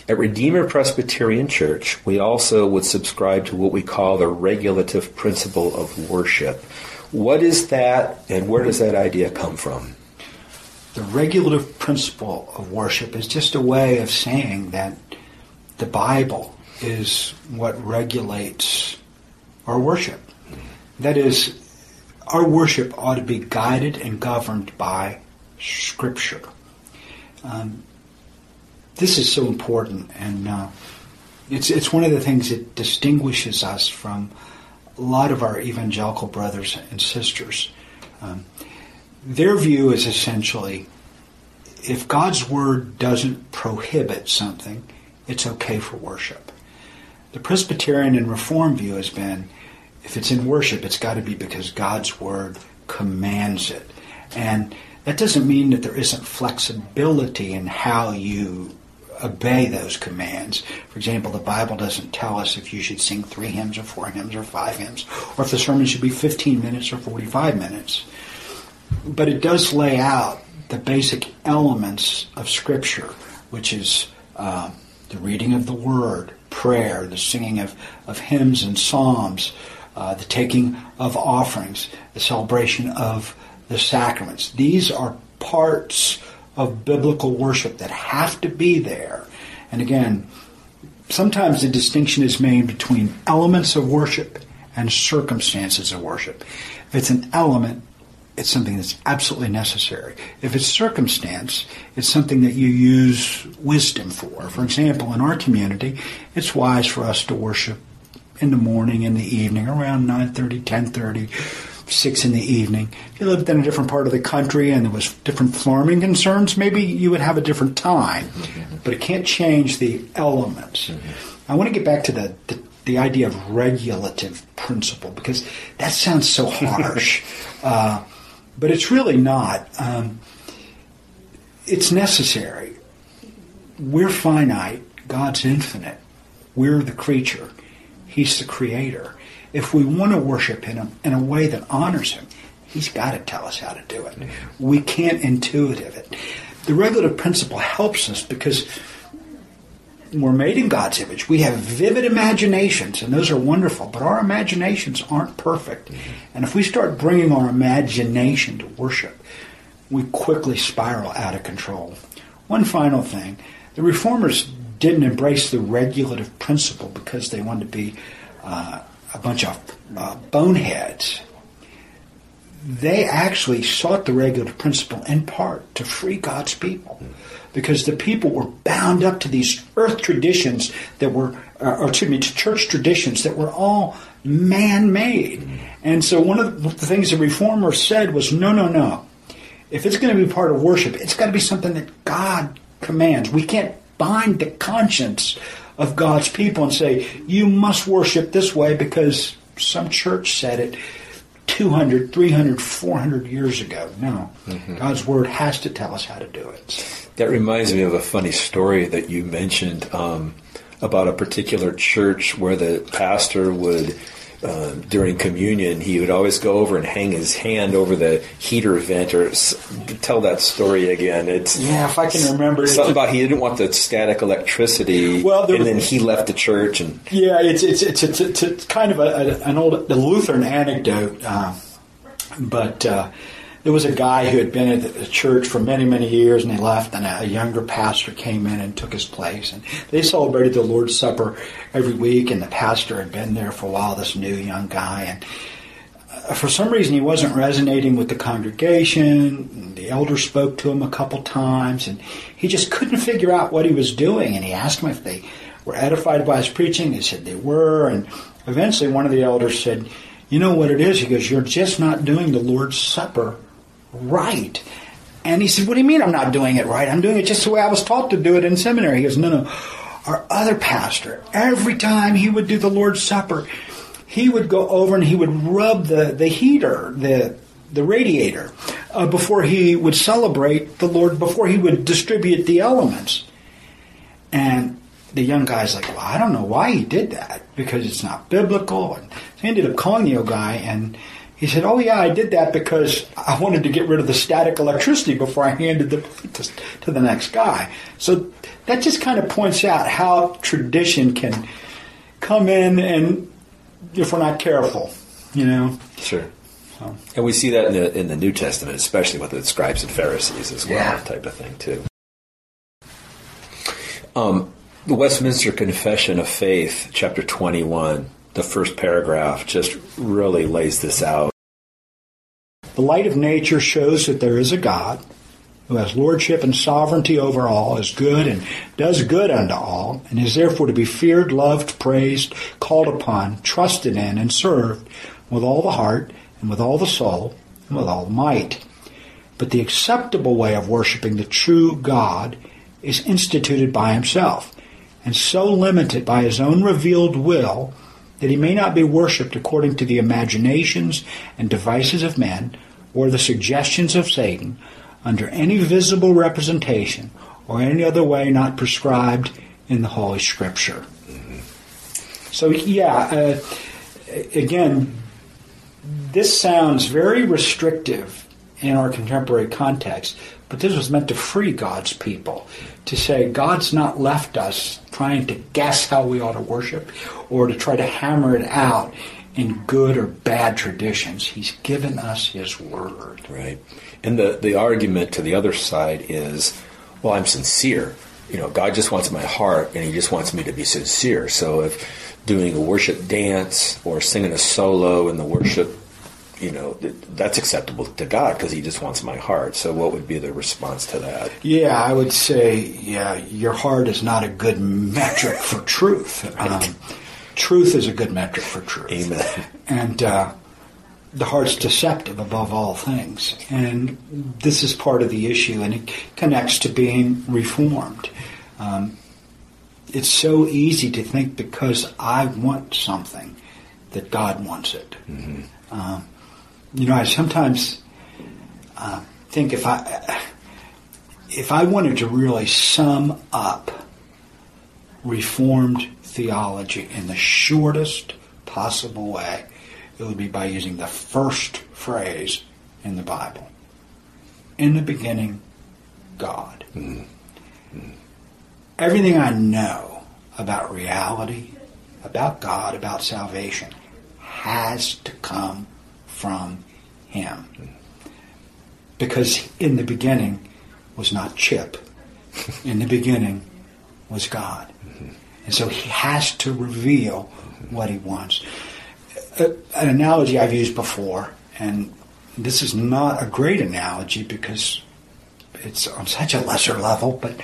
At Redeemer Presbyterian Church, we also would subscribe to what we call the regulative principle of worship. What is that, and where does that idea come from? The regulative principle of worship is just a way of saying that the Bible is what regulates our worship. That is, our worship ought to be guided and governed by Scripture. This is so important, and it's one of the things that distinguishes us from a lot of our evangelical brothers and sisters. Their view is essentially, if God's Word doesn't prohibit something, it's okay for worship. The Presbyterian and Reformed view has been, if it's in worship, it's got to be because God's Word commands it. And that doesn't mean that there isn't flexibility in how you obey those commands. For example, the Bible doesn't tell us if you should sing 3 hymns or 4 hymns or 5 hymns, or if the sermon should be 15 minutes or 45 minutes. But it does lay out the basic elements of Scripture, which is the reading of the Word, prayer, the singing of hymns and psalms, the taking of offerings, the celebration of the sacraments. These are parts of biblical worship that have to be there. And again, sometimes the distinction is made between elements of worship and circumstances of worship. If it's an element, it's something that's absolutely necessary. If it's circumstance, it's something that you use wisdom for. For example, in our community, it's wise for us to worship in the morning, in the evening, around 9:30, 10:30, 6 in the evening. If you lived in a different part of the country and there was different farming concerns, maybe you would have a different time. Mm-hmm. But it can't change the elements. Mm-hmm. I want to get back to the idea of regulative principle, because that sounds so harsh. But it's really not. It's necessary. We're finite. God's infinite. We're the creature. He's the creator. If we want to worship Him in a way that honors Him, He's got to tell us how to do it. We can't intuitive it. The regulative principle helps us because we're made in God's image. We have vivid imaginations, and those are wonderful, but our imaginations aren't perfect. And if we start bringing our imagination to worship, we quickly spiral out of control. One final thing. The Reformers didn't embrace the regulative principle because they wanted to be a bunch of boneheads. They actually sought the regulative principle in part to free God's people, because the people were bound up to these earth traditions that were, to church traditions that were all man-made. And so one of the things the Reformers said was, no. If it's going to be part of worship, it's got to be something that God commands. We can't bind the conscience of God's people and say, you must worship this way because some church said it 200, 300, 400 years ago. No. Mm-hmm. God's Word has to tell us how to do it. That reminds me of a funny story that you mentioned about a particular church where the pastor would, during communion, he would always go over and hang his hand over the heater vent, or tell that story again. If I can remember. Something about he didn't want the static electricity, and then he left the church. And it's kind of an old Lutheran anecdote, but there was a guy who had been at the church for many, many years, and he left, and a younger pastor came in and took his place. And they celebrated the Lord's Supper every week, and the pastor had been there for a while, this new young guy. And for some reason, he wasn't resonating with the congregation. The elder spoke to him a couple times, and he just couldn't figure out what he was doing. And he asked them if they were edified by his preaching. They said they were. And eventually, one of the elders said, you know what it is? He goes, you're just not doing the Lord's Supper right. And he said, what do you mean I'm not doing it right? I'm doing it just the way I was taught to do it in seminary. He goes, no. Our other pastor, every time he would do the Lord's Supper, he would go over and he would rub the heater, the radiator, before he would celebrate the Lord, before he would distribute the elements. And the young guy's like, well, I don't know why he did that, because it's not biblical. And so he ended up calling the old guy, and He said, oh yeah, I did that because I wanted to get rid of the static electricity before I handed the plate to the next guy. So that just kind of points out how tradition can come in, and if we're not careful, Sure. And we see that in the New Testament, especially with the scribes and Pharisees as well, type of thing too. The Westminster Confession of Faith, chapter 21, the first paragraph just really lays this out. The light of nature shows that there is a God who has lordship and sovereignty over all, is good and does good unto all, and is therefore to be feared, loved, praised, called upon, trusted in, and served with all the heart, and with all the soul, and with all the might. But the acceptable way of worshiping the true God is instituted by himself, and so limited by his own revealed will that he may not be worshipped according to the imaginations and devices of men, or the suggestions of Satan, under any visible representation, or any other way not prescribed in the Holy Scripture. So, again, this sounds very restrictive in our contemporary context, but this was meant to free God's people, to say God's not left us trying to guess how we ought to worship or to try to hammer it out in good or bad traditions. He's given us his word. Right. And the argument to the other side is, well, I'm sincere. God just wants my heart, and he just wants me to be sincere. So if doing a worship dance or singing a solo in the worship, that's acceptable to God because he just wants my heart. So what would be the response to that? Yeah, I would say, your heart is not a good metric for truth. Truth is a good metric for truth. Amen. And the heart's deceptive above all things. And this is part of the issue, and it connects to being reformed. It's so easy to think because I want something that God wants it. Mm-hmm. I sometimes think if I wanted to really sum up Reformed theology in the shortest possible way, it would be by using the first phrase in the Bible. In the beginning, God. Mm-hmm. Everything I know about reality, about God, about salvation, has to come from him. Because in the beginning was not Chip. In the beginning was God. And so he has to reveal what he wants. An analogy I've used before, and this is not a great analogy because it's on such a lesser level, but,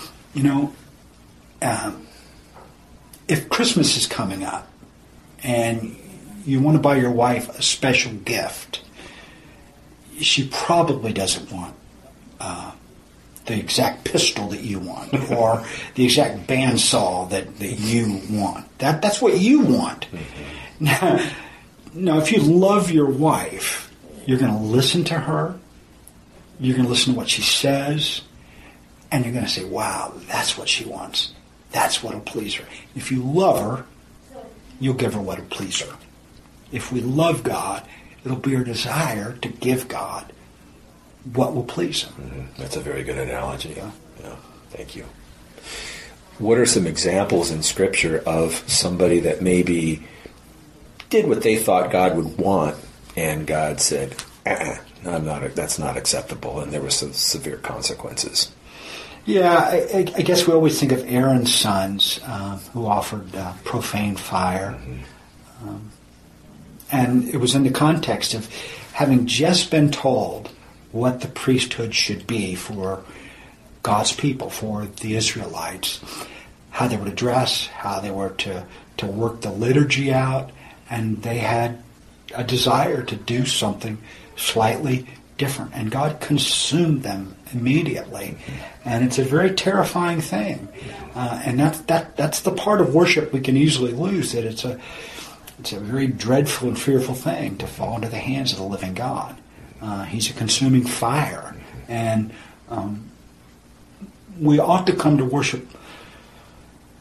if Christmas is coming up and you want to buy your wife a special gift, she probably doesn't want the exact pistol that you want or the exact bandsaw that you want. That's what you want. Mm-hmm. Now, if you love your wife, you're going to listen to her, you're going to listen to what she says, and you're going to say, wow, that's what she wants. That's what will please her. If you love her, you'll give her what will please her. If we love God, it'll be our desire to give God what will please him. Mm-hmm. That's a very good analogy. Yeah, thank you. What are some examples in Scripture of somebody that maybe did what they thought God would want, and God said, that's not acceptable, and there were some severe consequences? Yeah, I guess we always think of Aaron's sons who offered profane fire. Mm-hmm. And it was in the context of having just been told what the priesthood should be for God's people, for the Israelites, how they were to dress, how they were to work the liturgy out, and they had a desire to do something slightly different. And God consumed them immediately. And it's a very terrifying thing. And that's the part of worship we can easily lose, that it's a very dreadful and fearful thing to fall into the hands of the living God. He's a consuming fire. And we ought to come to worship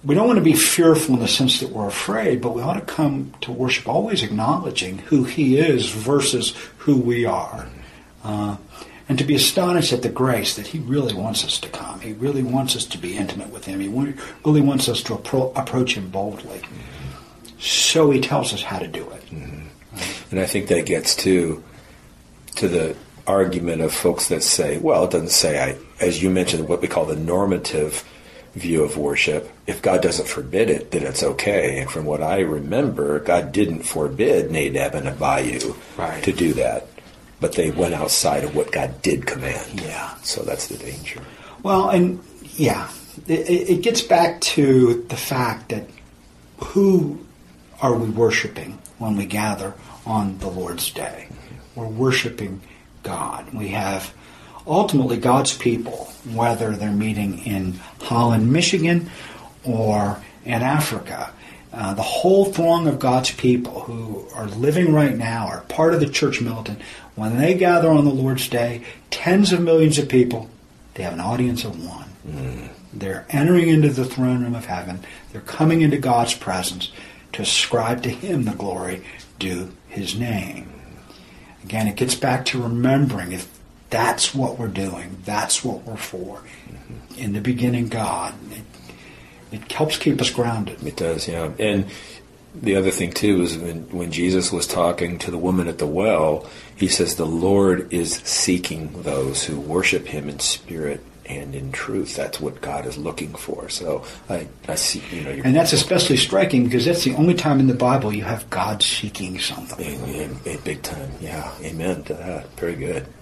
we don't want to be fearful in the sense that we're afraid, but we ought to come to worship always acknowledging who He is versus who we are. And to be astonished at the grace that He really wants us to come. He really wants us to be intimate with Him. He really wants us to approach Him boldly. So He tells us how to do it. And I think that gets to the argument of folks that say, well, it doesn't say, as you mentioned, what we call the normative view of worship. If God doesn't forbid it, then it's okay. And from what I remember, God didn't forbid Nadab and Abihu to do that. But they went outside of what God did command. Yeah. So that's the danger. Well, and yeah, it gets back to the fact that who are we worshiping when we gather on the Lord's Day? We're worshiping God. We have ultimately God's people, whether they're meeting in Holland, Michigan, or in Africa. The whole throng of God's people who are living right now are part of the church militant. When they gather on the Lord's Day, tens of millions of people, they have an audience of one. They're entering into the throne room of heaven. They're coming into God's presence to ascribe to Him the glory due His name. Again, it gets back to remembering if that's what we're doing, that's what we're for. In the beginning, God. It helps keep us grounded. It does, yeah. And the other thing, too, is when Jesus was talking to the woman at the well, He says the Lord is seeking those who worship Him in spirit and in truth. That's what God is looking for. So I see, and that's especially striking because that's the only time in the Bible you have God seeking something. Big time, yeah. Amen to that. Very good.